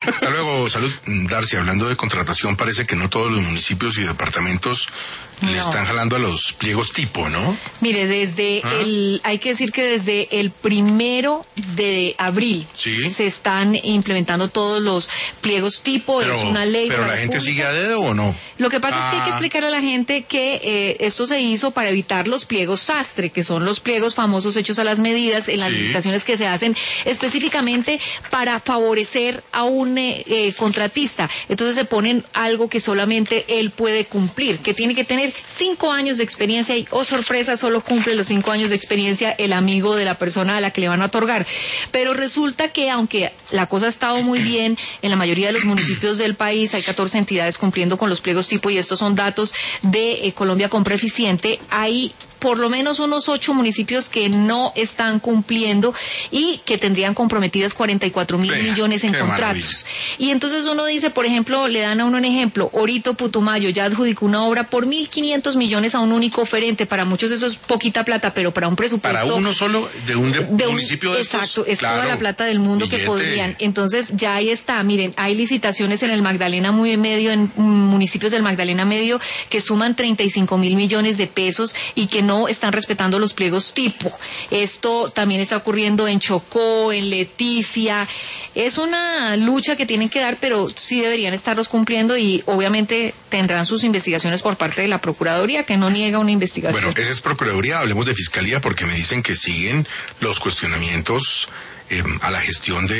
Hasta luego, salud. Darcy, hablando de contratación, parece que no todos los municipios y departamentos le están jalando a los pliegos tipo, ¿no? Mire, hay que decir que desde el 1 de abril se están implementando todos los pliegos tipo, es una ley. ¿Pero la gente sigue a dedo o no? Lo que pasa es que hay que explicarle a la gente que esto se hizo para evitar los pliegos sastre, que son los pliegos famosos hechos a las medidas en las licitaciones que se hacen específicamente para favorecer a un contratista. Entonces se ponen algo que solamente él puede cumplir, que tiene que tener 5 años de experiencia y, oh sorpresa, solo cumple los 5 años de experiencia el amigo de la persona a la que le van a otorgar. Pero resulta que, aunque la cosa ha estado muy bien, en la mayoría de los municipios del país hay 14 entidades cumpliendo con los pliegos tipo, y estos son datos de Colombia Compra Eficiente. Hay por lo menos unos 8 municipios que no están cumpliendo y que tendrían comprometidas 44.000 millones en contratos. Maravilla. Y entonces uno dice, por ejemplo, le dan a uno un ejemplo, Orito Putumayo ya adjudicó una obra por 1.500 millones a un único oferente. Para muchos eso es poquita plata, pero para un presupuesto... Para uno solo, de un municipio de estos. Exacto, es toda la plata del mundo que podrían. Entonces ya ahí está, miren, hay licitaciones en el Magdalena Medio, en municipios del Magdalena Medio, que suman 35.000 millones de pesos y que no están respetando los pliegos tipo. Esto también está ocurriendo en Chocó, en Leticia. Es una lucha que tienen que dar, pero sí deberían estarlos cumpliendo, y obviamente tendrán sus investigaciones por parte de la Procuraduría, que no niega una investigación. Bueno, esa es Procuraduría, hablemos de Fiscalía, porque me dicen que siguen los cuestionamientos a la gestión de